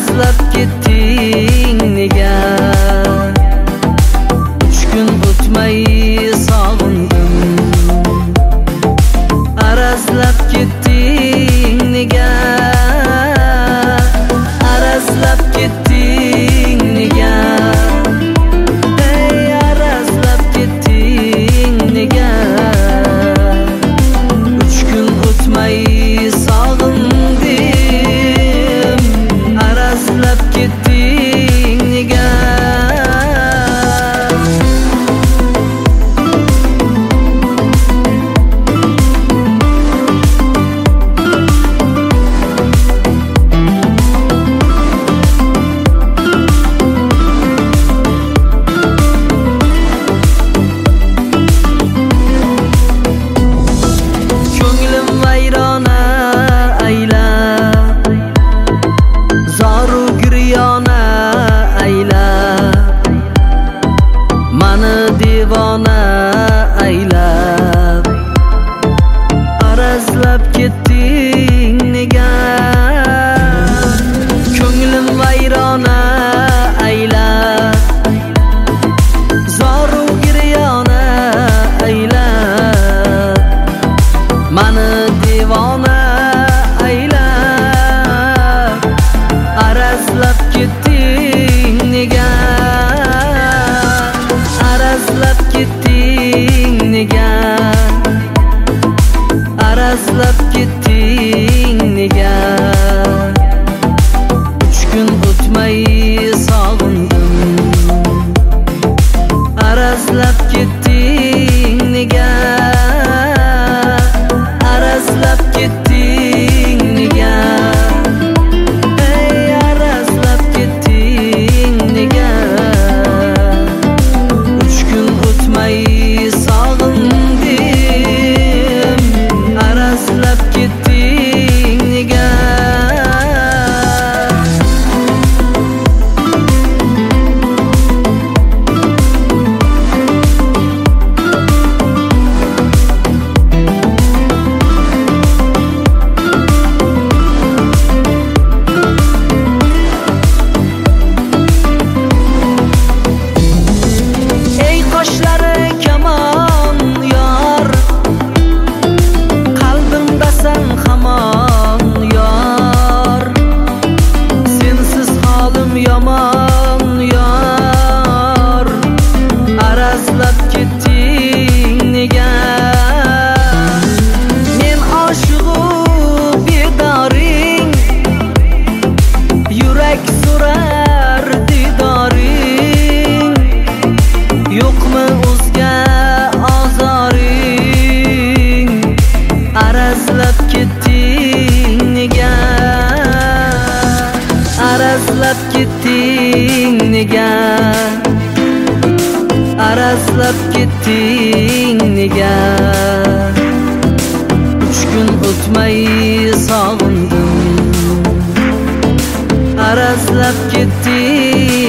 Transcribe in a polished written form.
arazlab ketding nega? 3 kun o'tmay sog'indim. Arazlab ketding nega? Arazlab ketding nega? Hey, arazlab ketding nega? 3 kun o'tmay sog'indim. Arazlab ketding nega? Devona aylab arazlab ketding nega? Ko'nglim vayrona aylab zoru giryona aylab mani devona aylab arazlab ketding nega? Arazlab ketding nega? Arazlab ketding nega? 3 kun o'tmay sog'indim. Arazlab ketding nega? Arazlab ketding nega? Hey, arazlab ketding nega? Sog'indim. Arazlab ketding nega? Ey qoshlari kamon yor, qalbimdasan hamon yor. Sensiz holim yomon yor. Arazlab ketding nega? Men oshig'u bedoring, yurak so'rar didoring. Yo'qmi o'zga ozoring? Arazlab ketding nega? Arazlab ketding nega? Arazlab ketding nega? 3 kun o'tmay sog'indim. Arazlab ketding